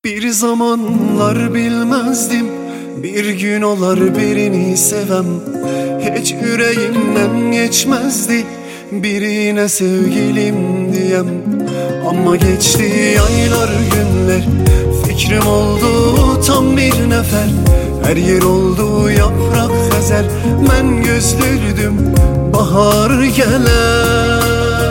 Bir zamanlar bilmezdim, bir gün olar birini sevem. Hiç yüreğimden geçmezdi birine sevgilim diyem. Ama geçti aylar günler, fikrim oldu tam bir nefer. Her yer oldu yaprak fezer, ben gözlürdüm bahar geler.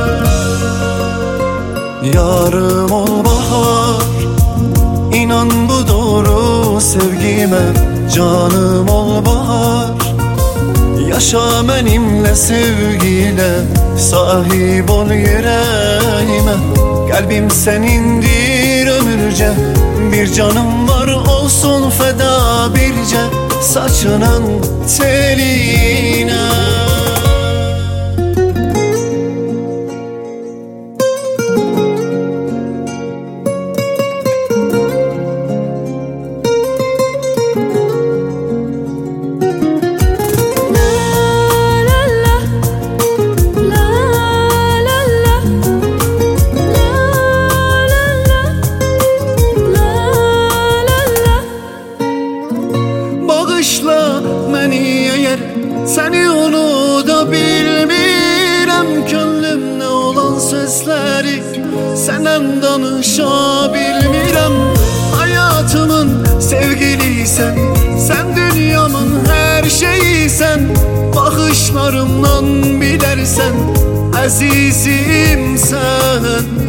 Yarım ol bahar, İnan bu doğru sevgime. Canım ol bahar, yaşa benimle sevgiyle. Sahip ol yüreğime, kalbim senindir ömürce. Bir canım var olsun feda birce, saçının teline. Seni unuda bilmirəm, könlümdə olan sözləri səndən danışa bilmirəm. Hayatımın sevgiliysən, sən dünyamın hər şeyisən. Baxışlarımdan bilərsən, əzizimsən,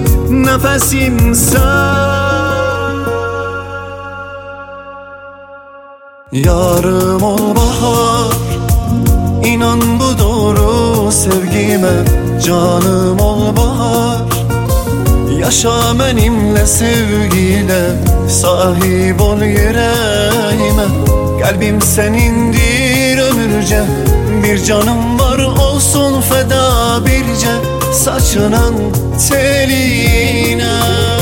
nəfəsimsən. Yarım ol bahar, İnan bu doğru sevgime. Canım ol bahar, yaşa benimle sevgiyle. Sahip ol yüreğime, kalbim senindir ömürce. Bir canım var olsun feda birce, saçının teline.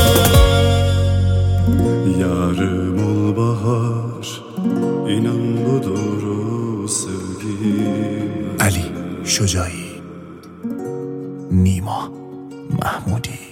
Yarım ol bahar, İnan bu doğru sevgime. Ali Şujai, Nima Mahmudi.